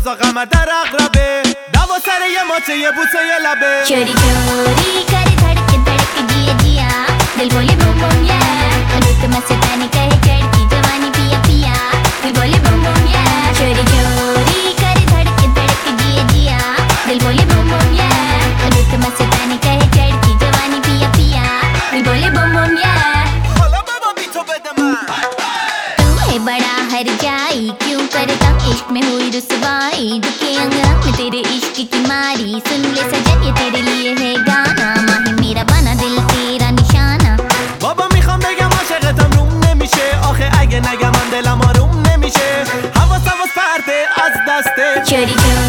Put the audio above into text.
رضا قمر در اقربه دوا سر یه ماچه یه بوسه یه لبه چوری چوری کری धड़क धड़क जिया जिया दिल बोले बम बम या रुत मस्तानी कहे चढ़ती जवानी पिया पिया दिल बोले बम बम या चोरी चोरी करी धड़क धड़क जिया जिया दिल बोले बम बम या रुत मस्तानी कहे चढ़ती जवानी पिया पिया दिल बोले बम बम या حالا بابا بی تو بده من तू है बड़ा हर जाई क्यों करता इश्क में हुई रुसवाई दुखे अंग में तेरे इश्क की मारी सुन ले सजन ये तेरे लिए है गाना माही मेरा बना दिल तेरा निशाना بابا میخوام بگم عاشقتم روم نمیشه آخه اگه نگم من دلم آروم نمیشه حواس پرته از دسته चोरी चोरी